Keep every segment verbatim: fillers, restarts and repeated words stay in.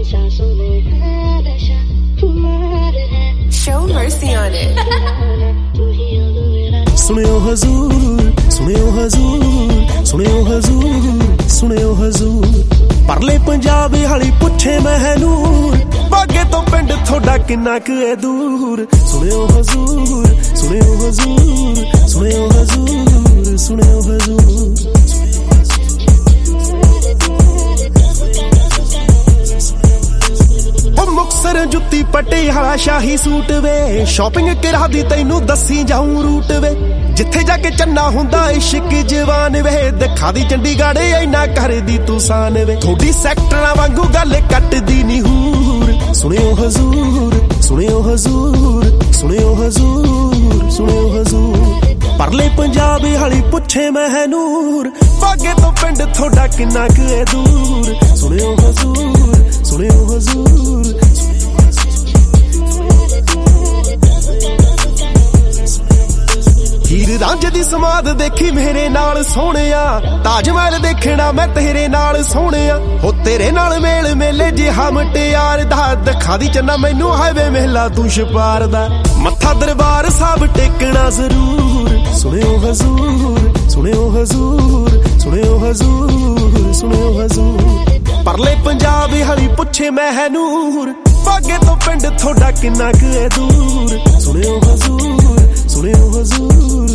Show mercy on it. सुनियो हजूर सुनियो हजूर सुनियो हजूर सुनियो हजूर परले पंजाबी हाली पुछे महनूर बागे तो पिंड थोड़ा किन्ना क है दूर सुनियो हजूर सुनियो हजूर सुनियो हजूर सुनियो हजूर मुक्तसर जुत्ती पटियाला शाही सूट वे शॉपिंग करा दी तैनू दसी जाऊं रूट वे जिथे जाके चन्ना हुंदा इश्क जवान वे दिखा दी चंडीगढ़ इना कर दी तू सान वे थोड़ी सैक्टरां वांगू गल कटदी नी हूर सुनियो हजूर सुनियो हजूर सुनियो हजूर सुनियो हजूर परले पंजाबी हाली पुछे महनूर बागे तो पिंड थोड़ा किन्ना क है दूर सुनियो हजूर सुनियो हजूर हीर रांझे दी समाध देखी मेरे नाल सोहणिया ताज महल देखना मैं तेरे नाल सोहणिया हो तेरे नाल मेल मेले जिहा मुटियार दा दिखा दी चन्ना मैनू हाईवे मेला तू छपार दा मत्था दरबार साहब टेकना जरूर सुनियो हजूर सुनियो हजूर सुनियो हजूर सुनियो हजूर परले पंजाबी हाली पुछे महनूर बागे तो पिंड थोड़ा किन्ना क है दूर सुनियो हजूर सुनियो हजूर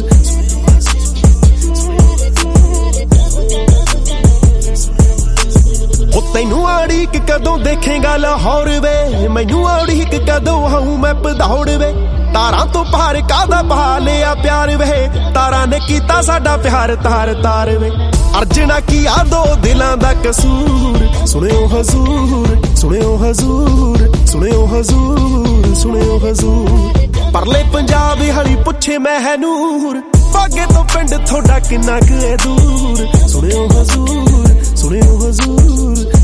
हो तैनू अड़ीक कदों देखेगा लाहौर वे मैनू अड़ीक कदों आऊं मैं भदौड़ वे तारा तो पार कादा पा लिया प्यार वे तारा ने कीता साडा प्यार तार तार वे अर्जना किया दो दिलां दा कसूर सुनियो हजूर सुनियो हजूर सुनियो हजूर सुनियो हजूर परले पंजाबी हाली पुछे महनूर बागे तो पिंड थोड़ा किन्ना क है दूर सुनियो हजूर सुनियो हजूर